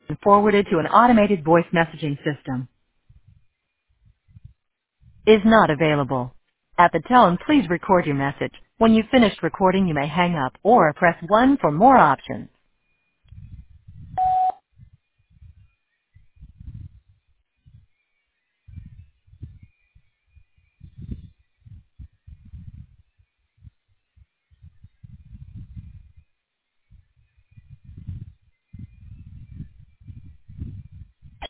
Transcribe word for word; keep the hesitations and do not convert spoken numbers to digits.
forwarded to an automated voice messaging system is not available. At the tone, please record your message. When you've finished recording, you may hang up or press one for more options.